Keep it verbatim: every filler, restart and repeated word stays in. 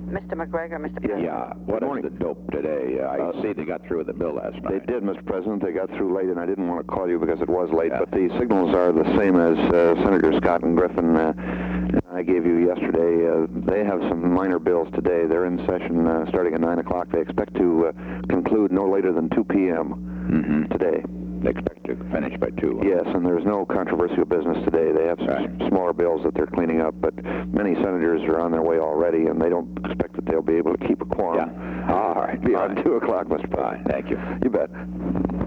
Mister McGregor, Mister President. Yeah, what is the dope today? Uh, I Uh, see they got through with the bill last They night. did, Mister President. They got through late, and I didn't want to call you because it was late, Yeah. but the signals are the same as uh, Senator Scott and Griffin uh, I gave you yesterday. Uh, they have some minor bills today. They're in session uh, starting at nine o'clock. They expect to uh, conclude no later than two p m Mm-hmm. today. They expect to finish by two. Yes, and there's no controversial business today. They have some Right. s- smaller bills that they're cleaning up, but many senators are on their way already, and they don't expect that they'll be able to keep a quorum Yeah. All right. beyond Fine. two o'clock, Mister President. Fine. Thank you. You bet.